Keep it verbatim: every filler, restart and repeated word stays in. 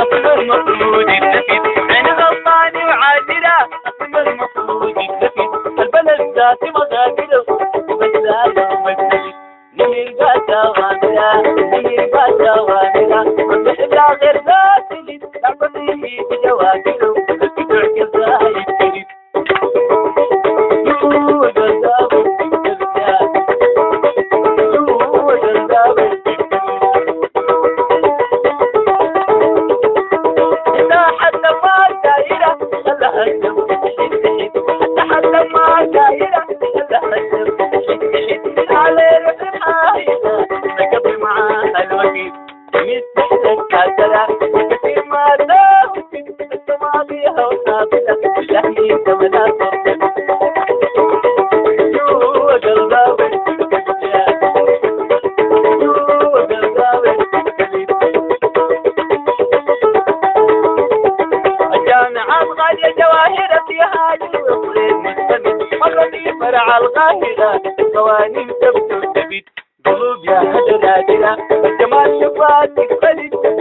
أصل المفروض يستفيد عين غلطاني وعادلة أصل المفروض يستفيد البلد ذاتي مغادرة وبسالة ومجتهد نيرقى توامرة نيرقى توامرة وبحلا غير ذات جد تعطيه بجواكره الكدع كذا يبتدد هو جذاب هو جذاب إذا حتى ما دايرة خلها الدم تحد تحد حتى ما دايرة خلها الدم تحد تحد على روح حايلة نقضي معاها الوقت مستحيل كاتلة كثير ما داوتي السماضيها وصابلة لحني كملا صرت جوا قلباوي جوا قلباوي الجامعات غالية جواهر فيها جوا مستمد مرة في فرع القاهرة قوانين تبدو تبيد قلوب يا هدى نادرة الجمال شفاتك خلد